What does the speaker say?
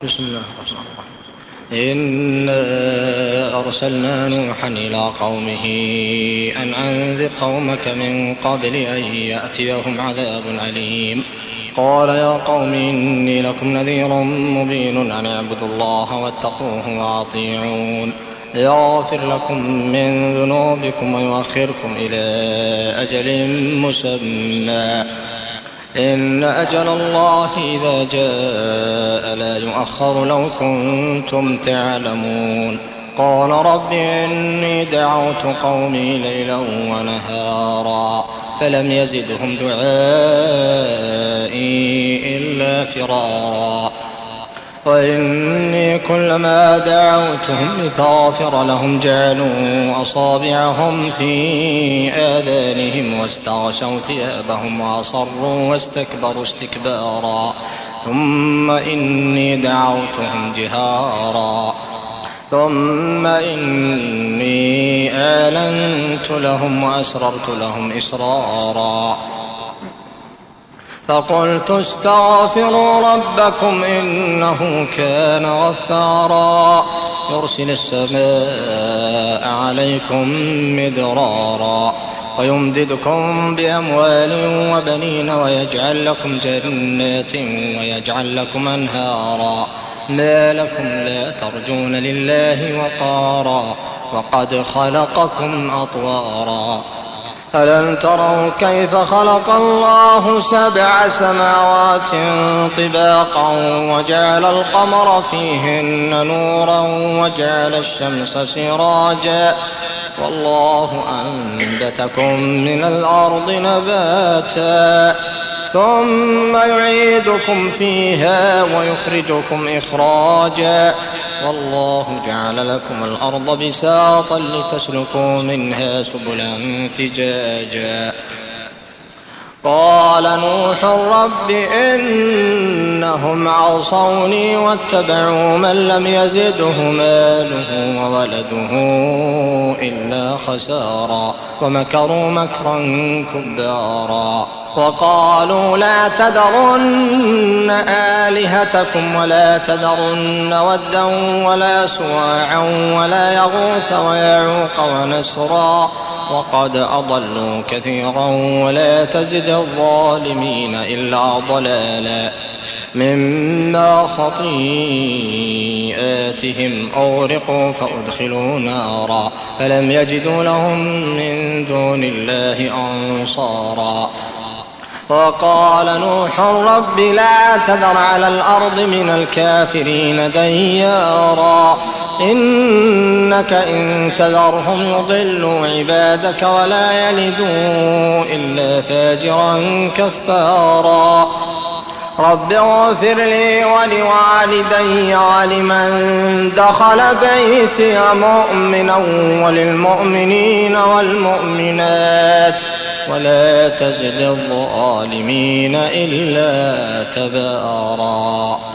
بسم الله الرحمن الرحيم. إنا أرسلنا نوحا إلى قومه أن أنذر قومك من قبل أن يأتيهم عذاب أليم. قال يا قوم إني لكم نذير مبين أن اعبدوا الله واتقوه وأطيعون يغفر لكم من ذنوبكم ويؤخركم إلى أجل مسمى إن أجل الله إذا جاء لا يؤخر لو كنتم تعلمون. قال رب إني دعوت قومي ليلا ونهارا فلم يزدهم دعائي إلا فرارا وإني كلما دعوتهم لتغفر لهم جعلوا أصابعهم في آذانهم واستغشوا ثيابهم وأصروا واستكبروا استكبارا ثم إني دعوتهم جهارا ثم إني أعلنت لهم وأسررت لهم إسرارا فقلت استغفروا ربكم إنه كان غفارا يرسل السماء عليكم مدرارا ويمددكم بأموال وبنين ويجعل لكم جنات ويجعل لكم أنهارا ما لكم لا ترجون لله وقارا وقد خلقكم أطوارا ألم تروا كيف خلق الله 7 سماوات طباقا وجعل القمر فيهن نورا وجعل الشمس سراجا والله أنبتكم من الأرض نباتا ثم يعيدكم فيها ويخرجكم إخراجا والله جعل لكم الأرض بساطا لتسلكوا منها سبلا فجاجا. قال نوح رب إنهم عصوني واتبعوا من لم يزده ماله وولده إلا خسارا ومكروا مكرا كبارا وقالوا لا تذرن آلهتكم ولا تذرن ودا ولا سواعا ولا يغوث ويعوق ونسرا وقد أضلوا كثيرا ولا تزد الظالمين إلا ضلالا مما خطيئاتهم أغرقوا فأدخلوا نارا فلم يجدوا لهم من دون الله أنصارا. وقال نوح رب لا تذر على الأرض من الكافرين ديارا إنك إن تذرهم يضلوا عبادك ولا يلدوا إلا فاجرا كفارا. رب اغفر لي ولوالدي ولمن دخل بيتي مؤمنا وللمؤمنين والمؤمنات ولا تزد الظالمين إلا تبارا.